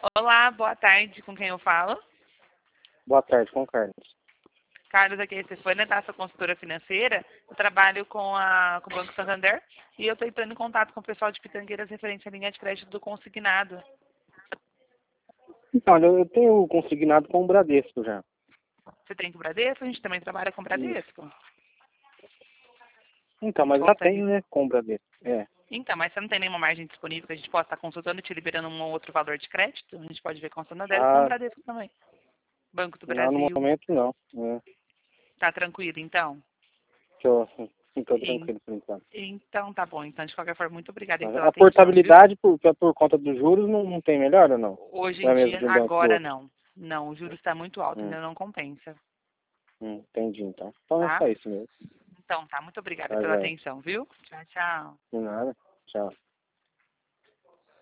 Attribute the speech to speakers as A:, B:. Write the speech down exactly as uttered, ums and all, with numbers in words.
A: Olá, boa tarde, com quem eu falo?
B: Boa tarde, com o Carlos.
A: Carlos, aqui é Stefânia, da sua consultora financeira. Eu trabalho com, a, com o Banco Santander e eu estou entrando em contato com o pessoal de Pitangueiras referente à linha de crédito do consignado.
B: Então, olha, eu tenho consignado com o Bradesco já.
A: Você tem com o Bradesco? A gente também trabalha com o
B: Isso.
A: Bradesco.
B: Então,
A: A gente
B: mas já
A: consegue...
B: tenho, né, com o Bradesco. É.
A: Então, mas você não tem nenhuma margem disponível que a gente possa estar consultando e te liberando um outro valor de crédito? A gente pode ver com o Santander e com o
B: Ah,
A: Bradesco também. Banco do
B: não, no
A: Brasil.
B: momento não. É.
A: Tá tranquilo, então?
B: Tô, sim, tô
A: Em-
B: tranquilo por enquanto.
A: Então, tá bom. Então, de qualquer forma, muito obrigada aí
B: Mas
A: pela
B: a
A: atenção, viu?
B: portabilidade, por, por conta dos juros, não, não tem melhor ou não?
A: Hoje
B: Ou
A: em
B: é mesmo
A: dia,
B: de um banco pro
A: agora
B: outro?
A: não. Não, o juros está muito alto,
B: Hum,
A: ainda não compensa,
B: hum, entendi, então. Então é
A: tá?
B: só isso mesmo.
A: Então, tá, muito obrigada
B: Tá,
A: pela
B: já.
A: atenção, viu? Tchau, tchau.
B: De nada. Tchau.